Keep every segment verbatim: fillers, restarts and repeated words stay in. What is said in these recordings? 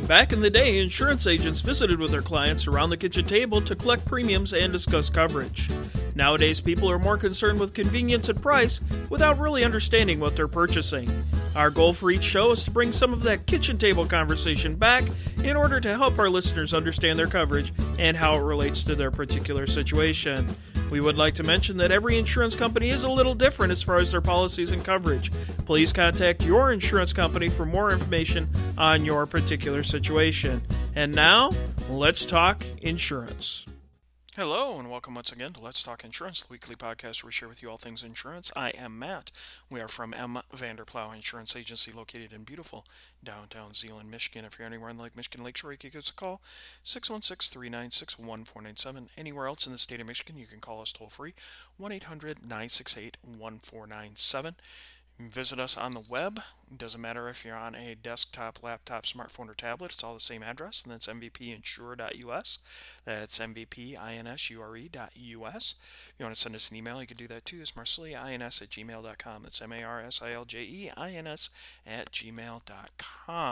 Back in the day, insurance agents visited with their clients around the kitchen table to collect premiums and discuss coverage. Nowadays, people are more concerned with convenience and price without really understanding what they're purchasing. Our goal for each show is to bring some of that kitchen table conversation back in order to help our listeners understand their coverage and how it relates to their particular situation. We would like to mention that every insurance company is a little different as far as their policies and coverage. Please contact your insurance company for more information on your particular situation. And now, let's talk insurance. Hello, and welcome once again to Let's Talk Insurance, the weekly podcast where we share with you all things insurance. I am Matt. We are from M. Vanderplow Insurance Agency, located in beautiful downtown Zeeland, Michigan. If you're anywhere in the Lake Michigan Lakeshore, you can give us a call, six one six, three nine six, one four nine seven. Anywhere else in the state of Michigan, you can call us toll-free, one eight hundred, nine six eight, one four nine seven. Visit us on the web. It doesn't matter if you're on a desktop, laptop, smartphone, or tablet. It's all the same address, and that's m v p insure dot u s. That's m v p insure dot u s. If you want to send us an email, you can do that too. It's marsiljains at gmail dot com. That's M A R S I L J E I N S at gmail dot com.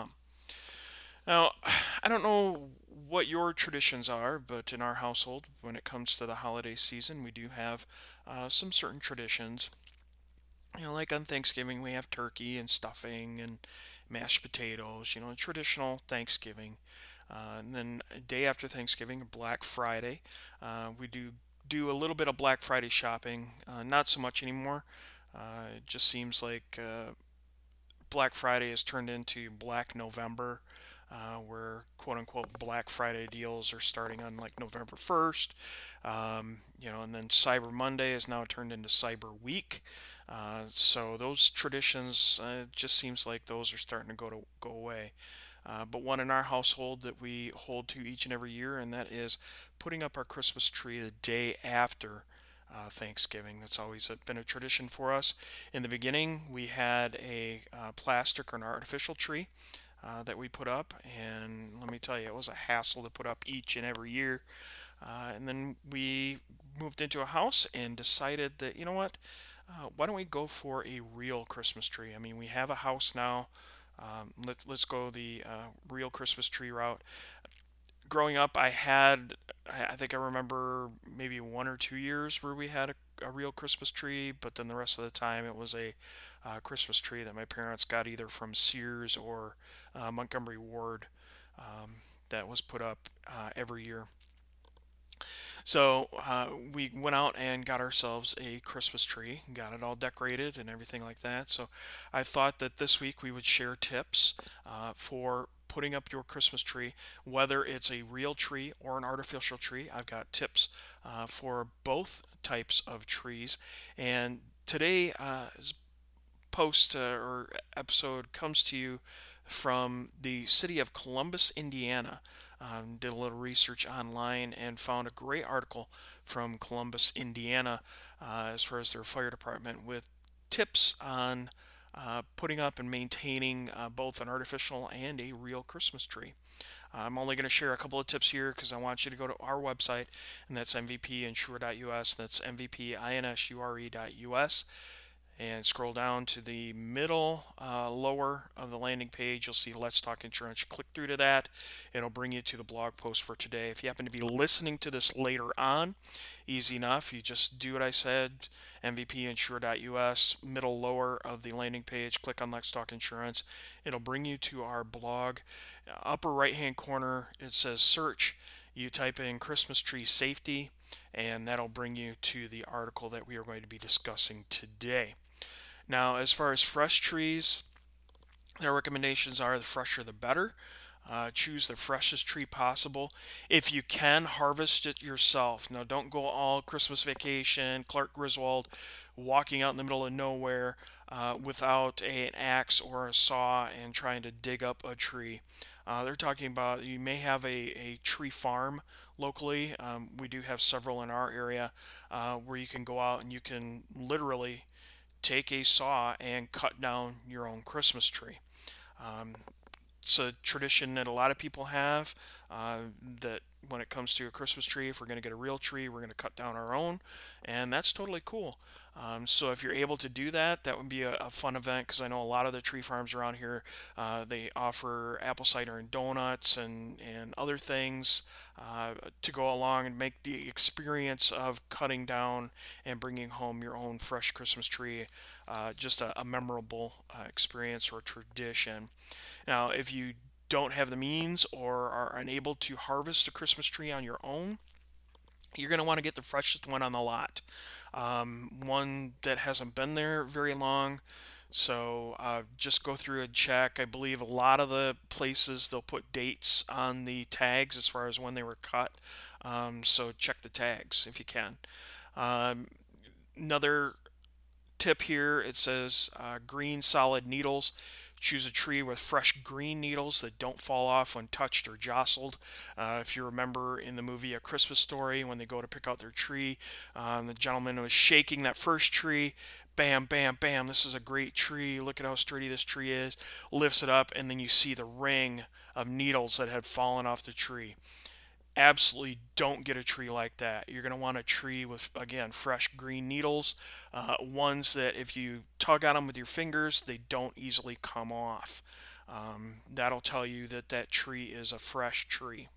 Now, I don't know what your traditions are, but in our household, when it comes to the holiday season, we do have uh, some certain traditions. You know, like on Thanksgiving, we have turkey and stuffing and mashed potatoes, you know, traditional Thanksgiving. Uh, and then a day after Thanksgiving, Black Friday, uh, we do do a little bit of Black Friday shopping. Uh, not so much anymore. Uh, it just seems like uh, Black Friday has turned into Black November, uh, where quote-unquote Black Friday deals are starting on like November first. Um, you know, and then Cyber Monday has now turned into Cyber Week. Uh, so those traditions, uh, it just seems like those are starting to go to go away. Uh, but one in our household that we hold to each and every year, and that is putting up our Christmas tree the day after uh, Thanksgiving. That's always been a tradition for us. In the beginning, we had a uh, plastic or an artificial tree uh, that we put up, and let me tell you, it was a hassle to put up each and every year. Uh, and then we moved into a house and decided that, you know what, Uh, why don't we go for a real Christmas tree? I mean, we have a house now. Um, let, let's go the uh, real Christmas tree route. Growing up, I had, I I think I remember maybe one or two years where we had a, a real Christmas tree, but then the rest of the time it was a uh, Christmas tree that my parents got either from Sears or uh, Montgomery Ward um, that was put up uh, every year. So uh, we went out and got ourselves a Christmas tree, got it all decorated and everything like that. So I thought that this week we would share tips uh, for putting up your Christmas tree, whether it's a real tree or an artificial tree. I've got tips uh, for both types of trees. And today's uh, post uh, or episode comes to you from the city of Columbus, Indiana. Um, did a little research online and found a great article from Columbus, Indiana, uh, as far as their fire department, with tips on uh, putting up and maintaining uh, both an artificial and a real Christmas tree. Uh, I'm only going to share a couple of tips here because I want you to go to our website, and that's m v p insure dot u s. That's m v p insure dot u s. And scroll down to the middle uh, lower of the landing page. You'll see Let's Talk Insurance. You click through to that. It'll bring you to the blog post for today. If you happen to be listening to this later on, easy enough. You just do what I said, m v p insure dot u s, middle lower of the landing page. Click on Let's Talk Insurance. It'll bring you to our blog. Upper right-hand corner, it says search. You type in Christmas tree safety, and that'll bring you to the article that we are going to be discussing today. Now, as far as fresh trees, their recommendations are the fresher the better. Uh, choose the freshest tree possible. If you can, harvest it yourself. Now, don't go all Christmas Vacation, Clark Griswold, walking out in the middle of nowhere uh, without a, an axe or a saw and trying to dig up a tree. Uh, they're talking about you may have a, a tree farm locally. Um, we do have several in our area uh, where you can go out and you can literally take a saw and cut down your own Christmas tree. Um, it's a tradition that a lot of people have, uh, that when it comes to a Christmas tree, if we're going to get a real tree, we're going to cut down our own, and that's totally cool. Um, so if you're able to do that, that would be a, a fun event, because I know a lot of the tree farms around here, uh, they offer apple cider and donuts and, and other things uh, to go along and make the experience of cutting down and bringing home your own fresh Christmas tree uh, just a, a memorable uh, experience or tradition. Now, if you don't have the means or are unable to harvest a Christmas tree on your own, you're going to want to get the freshest one on the lot, um, one that hasn't been there very long. So uh, just go through and check. I believe a lot of the places they'll put dates on the tags as far as when they were cut. Um, so check the tags if you can. Um, another tip here, it says uh, green solid needles. Choose a tree with fresh green needles that don't fall off when touched or jostled. Uh, if you remember in the movie A Christmas Story, when they go to pick out their tree, um, the gentleman was shaking that first tree. Bam, bam, bam. This is a great tree. Look at how sturdy this tree is. Lifts it up, and then you see the ring of needles that had fallen off the tree. Absolutely don't get a tree like that. You're going to want a tree with, again, fresh green needles, uh, ones that if you tug on them with your fingers, they don't easily come off. Um, that'll tell you that that tree is a fresh tree.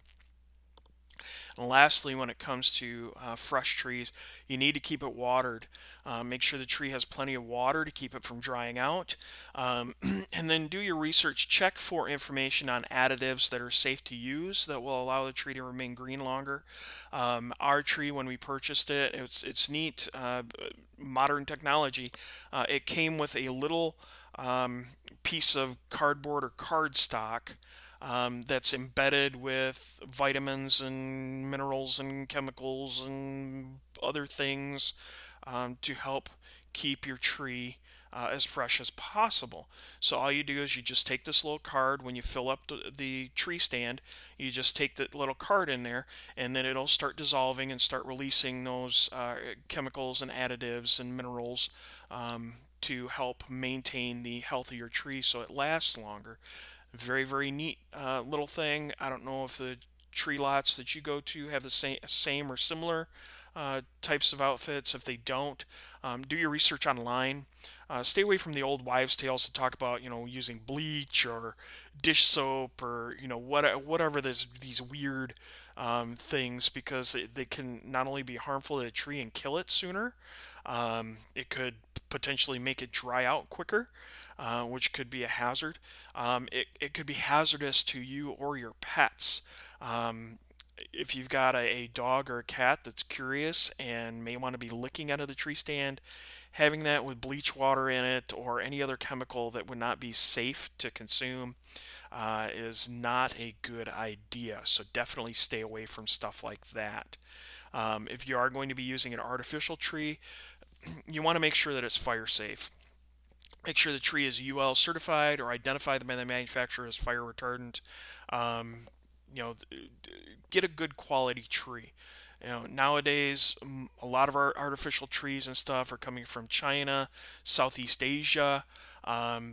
And lastly, when it comes to uh, fresh trees, you need to keep it watered. Uh, make sure the tree has plenty of water to keep it from drying out. Um, and then do your research. Check for information on additives that are safe to use that will allow the tree to remain green longer. Um, our tree, when we purchased it, it's, it's neat, uh, modern technology. Uh, it came with a little um, piece of cardboard or cardstock Um, that's embedded with vitamins and minerals and chemicals and other things um, to help keep your tree uh, as fresh as possible. So all you do is you just take this little card when you fill up the, the tree stand, you just take the little card in there, and then it'll start dissolving and start releasing those uh, chemicals and additives and minerals um, to help maintain the health of your tree so it lasts longer. Very, very neat uh, little thing. I don't know if the tree lots that you go to have the same, same or similar uh, types of outfits. If they don't, um, do your research online. Uh, stay away from the old wives' tales to talk about, you know, using bleach or dish soap or, you know, what, whatever this, these weird um, things, because they, they can not only be harmful to the tree and kill it sooner, um, it could potentially make it dry out quicker. Uh, which could be a hazard. Um, it, it could be hazardous to you or your pets. Um, if you've got a, a dog or a cat that's curious and may want to be licking out of the tree stand, having that with bleach water in it or any other chemical that would not be safe to consume uh, is not a good idea. So definitely stay away from stuff like that. Um, if you are going to be using an artificial tree, you want to make sure that it's fire safe. Make sure the tree is U L certified or identified by the manufacturer as fire retardant. Um, you know, get a good quality tree. You know, nowadays a lot of our artificial trees and stuff are coming from China, Southeast Asia. Um,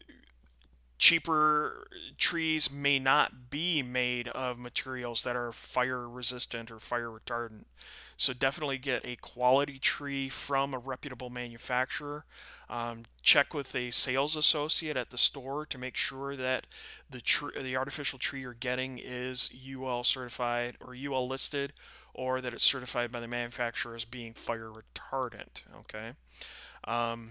cheaper trees may not be made of materials that are fire resistant or fire retardant. So definitely get a quality tree from a reputable manufacturer. Um, check with a sales associate at the store to make sure that the tr- the artificial tree you're getting is U L certified or U L listed, or that it's certified by the manufacturer as being fire retardant. Okay. Um,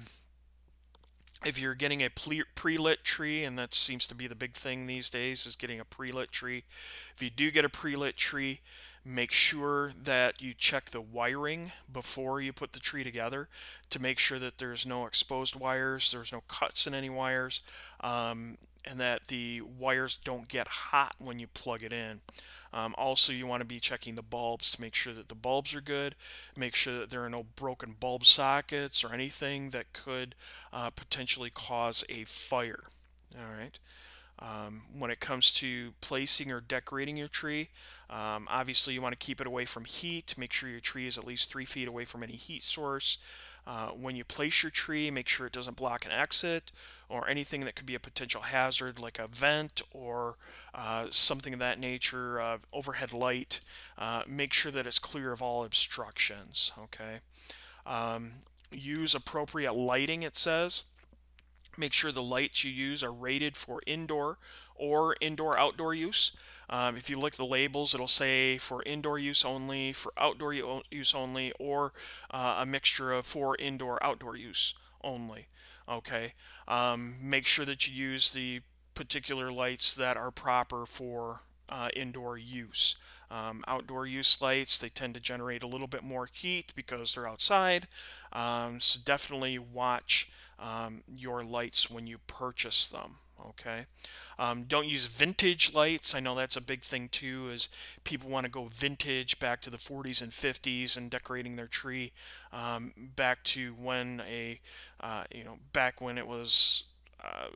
if you're getting a pre-lit tree, and that seems to be the big thing these days, is getting a pre-lit tree. If you do get a pre-lit tree, make sure that you check the wiring before you put the tree together to make sure that there's no exposed wires, there's no cuts in any wires, um, and that the wires don't get hot when you plug it in. Um, also, you want to be checking the bulbs to make sure that the bulbs are good, make sure that there are no broken bulb sockets or anything that could uh, potentially cause a fire. All right. Um, when it comes to placing or decorating your tree, um, obviously you want to keep it away from heat. Make sure your tree is at least three feet away from any heat source. Uh, when you place your tree, make sure it doesn't block an exit or anything that could be a potential hazard, like a vent or uh, something of that nature, uh, overhead light. Uh, make sure that it's clear of all obstructions. Okay. Um, use appropriate lighting, it says. Make sure the lights you use are rated for indoor or indoor-outdoor use. Um, if you look at the labels, it'll say for indoor use only, for outdoor use only, or uh, a mixture of for indoor-outdoor use only. Okay. Um, make sure that you use the particular lights that are proper for uh, indoor use. Um, outdoor use lights, they tend to generate a little bit more heat because they're outside. Um, so definitely watch um, your lights when you purchase them. Okay. Um, don't use vintage lights. I know that's a big thing too, is people want to go vintage back to the forties and fifties and decorating their tree um, back to when a, uh, you know, back when it was uh,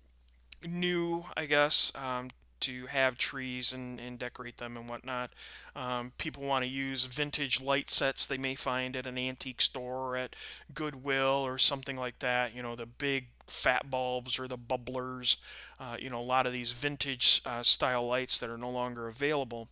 new, I guess, um, to have trees and, and decorate them and whatnot. Um, people want to use vintage light sets they may find at an antique store or at Goodwill or something like that. You know, the big fat bulbs or the bubblers. Uh, you know, a lot of these vintage uh, style lights that are no longer available.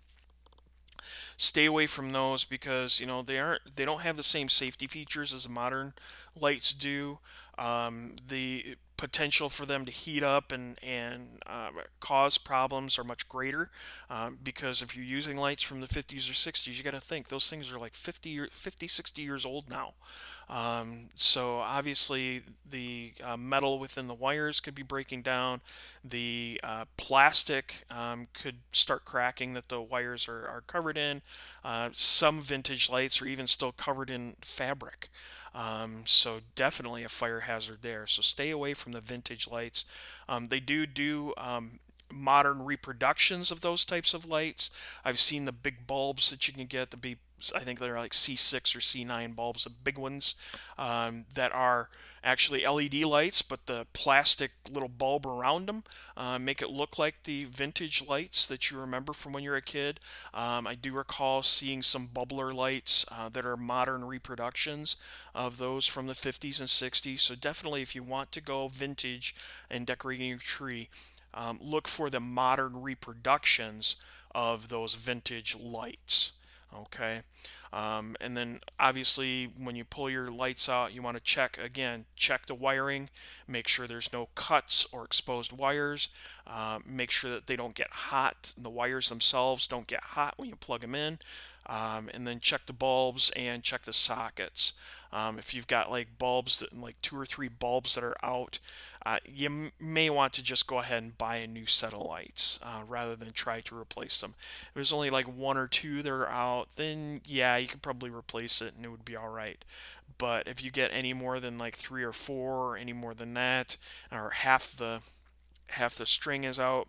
Stay away from those because you know they aren't they don't have the same safety features as modern lights do. Um, the potential for them to heat up and and uh, cause problems are much greater um, because if you're using lights from the fifties or sixties, you got to think those things are like fifty, fifty, sixty years old now. Um, so obviously the uh, metal within the wires could be breaking down. The uh, plastic um, could start cracking that the wires are, are covered in. Uh, some vintage lights are even still covered in fabric. Um, so definitely a fire hazard there. So stay away from the vintage lights. Um, they do do um, modern reproductions of those types of lights. I've seen the big bulbs that you can get, the big, I think they're like C six or C nine bulbs, the big ones um, that are actually L E D lights, but the plastic little bulb around them uh, make it look like the vintage lights that you remember from when you were a kid. Um, I do recall seeing some bubbler lights uh, that are modern reproductions of those from the fifties and sixties. So definitely, if you want to go vintage and decorating your tree, um, look for the modern reproductions of those vintage lights. Okay. Um, and then obviously when you pull your lights out, you want to check again, check the wiring, make sure there's no cuts or exposed wires, uh, make sure that they don't get hot, the wires themselves don't get hot when you plug them in, um, and then check the bulbs and check the sockets. Um, if you've got like bulbs that like two or three bulbs that are out, uh, you m- may want to just go ahead and buy a new set of lights uh, rather than try to replace them. If there's only like one or two that are out, then yeah, you could probably replace it and it would be all right. But if you get any more than like three or four, or any more than that, or half the half the string is out,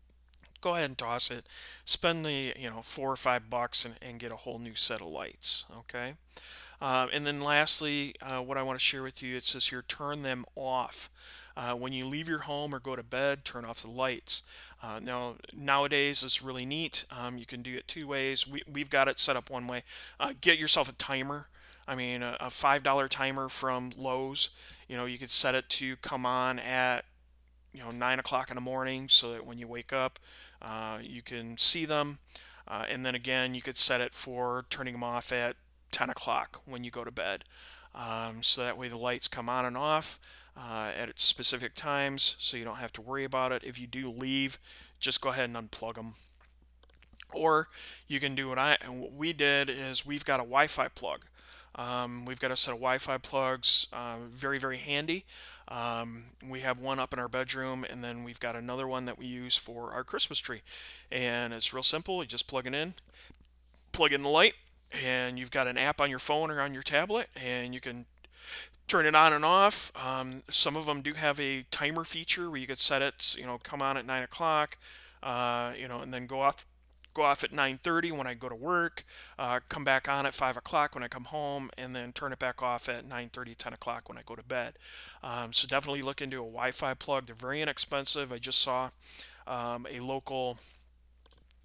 go ahead and toss it. Spend the you know four or five bucks and, and get a whole new set of lights. Okay. Um, and then lastly, uh, what I want to share with you, it says here, turn them off. Uh, when you leave your home or go to bed, turn off the lights. Uh, now, nowadays, it's really neat. Um, you can do it two ways. We, we've got it set up one way. Uh, get yourself a timer. I mean, a, a five dollar timer from Lowe's. You know, you could set it to come on at, you know, nine o'clock in the morning so that when you wake up, uh, you can see them. Uh, and then again, you could set it for turning them off at ten o'clock when you go to bed. Um, so that way the lights come on and off uh, at specific times so you don't have to worry about it. If you do leave, just go ahead and unplug them. Or you can do what I what we did is we've got a Wi-Fi plug. Um, we've got a set of Wi-Fi plugs, uh, very, very handy. Um, we have one up in our bedroom, and then we've got another one that we use for our Christmas tree. And it's real simple. You just plug it in, plug in the light, and you've got an app on your phone or on your tablet, and you can turn it on and off. Um, some of them do have a timer feature where you could set it, you know, come on at nine o'clock, uh, you know, and then go off, go off at nine thirty when I go to work, uh, come back on at five o'clock when I come home, and then turn it back off at nine thirty, ten o'clock when I go to bed. Um, so definitely look into a Wi-Fi plug. They're very inexpensive. I just saw um, a local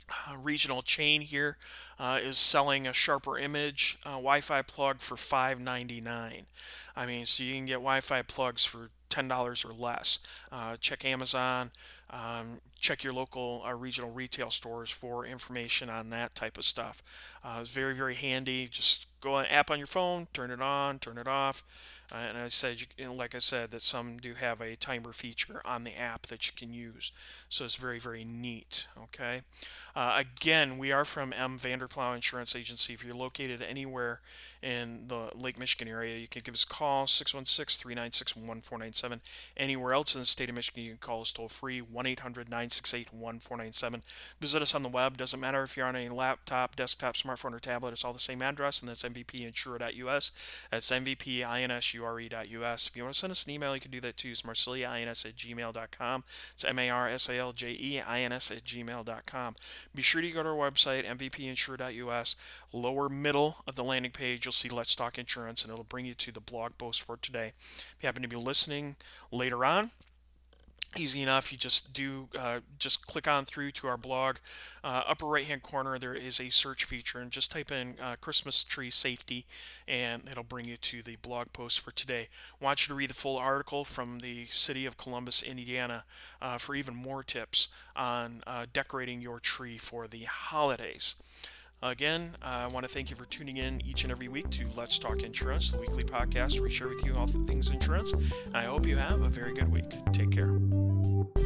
uh, regional chain here uh, is selling a Sharper Image uh, Wi-Fi plug for five ninety-nine. I mean, so you can get Wi-Fi plugs for ten dollars or less. Uh, check Amazon, um, check your local uh, regional retail stores for information on that type of stuff. Uh, it's very, very handy. Just go on app on your phone, turn it on, turn it off. Uh, and I said, you, like I said, that some do have a timer feature on the app that you can use. So it's very, very neat. Okay. Uh, again, we are from M. Vanderplow Insurance Agency. If you're located anywhere in the Lake Michigan area, you can give us a call, six one six, three nine six, one four nine seven. Anywhere else in the state of Michigan, you can call us toll free, one eight hundred, nine six eight, one four nine seven. Visit us on the web. Doesn't matter if you're on a laptop, desktop, smartphone, or tablet. It's all the same address, and that's m v p insure dot u s. That's m v p insure dot u s. If you want to send us an email, you can do that too. It's marsaliains at gmail dot com. It's M A R S A L J E I N S at gmail dot com. Be sure to go to our website, m v p insure dot u s. Lower middle of the landing page, you'll see Let's Talk Insurance, and it'll bring you to the blog post for today. If you happen to be listening later on, easy enough. You just do uh, just click on through to our blog. Uh, upper right hand corner there is a search feature, and just type in uh, Christmas tree safety, and it'll bring you to the blog post for today. I want you to read the full article from the city of Columbus, Indiana, uh, for even more tips on uh, decorating your tree for the holidays. Again, uh, I want to thank you for tuning in each and every week to Let's Talk Insurance, the weekly podcast where we share with you all things insurance. I hope you have a very good week. Take care.